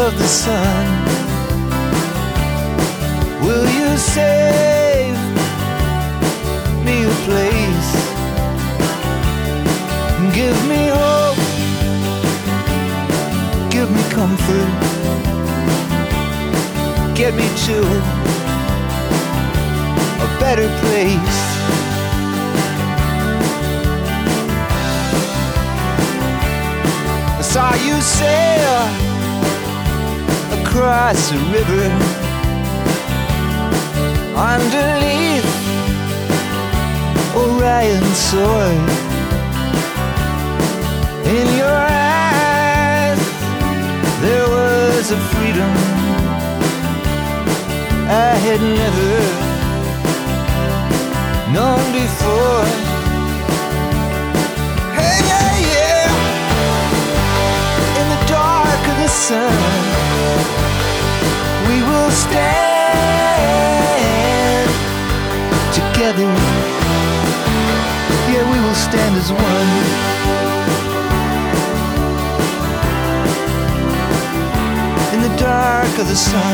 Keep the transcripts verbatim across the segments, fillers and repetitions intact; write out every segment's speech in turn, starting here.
of the sun. Will you save me a place? Give me hope, give me comfort, get me to a better place. I saw you sail across the river underneath Orion's sword. In your eyes there was a freedom I had never known before. Hey, yeah, yeah. In the dark of the sun, we will stand together. Yeah, we will stand as one. In the dark of the sun.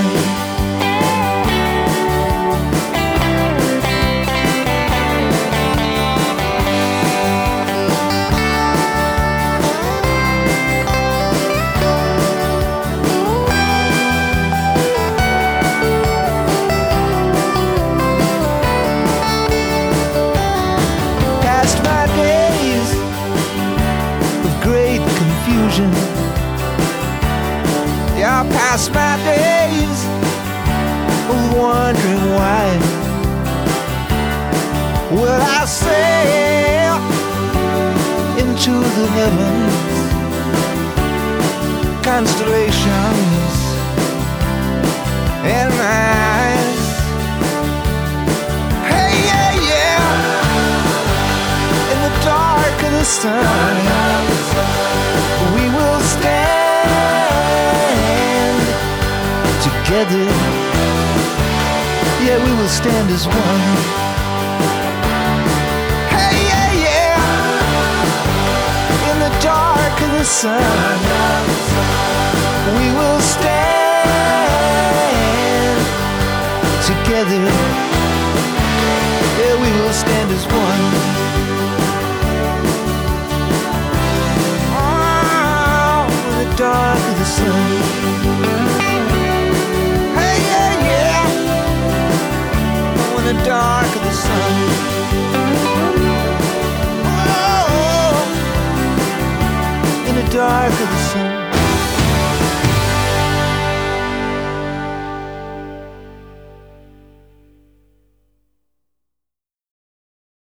Past my days of great confusion. Yeah, I pass my days of wondering why. Will I sail into the heavens, constellations in my eyes? Hey, yeah, yeah. In the dark of the sun, we will stand together. Yeah, we will stand as one. Hey, yeah, yeah. In the dark of the sun, we will stand together. Yeah, we will stand as one. Oh, in the dark of the sun. In the dark of the sun. Oh, in the dark of the sun.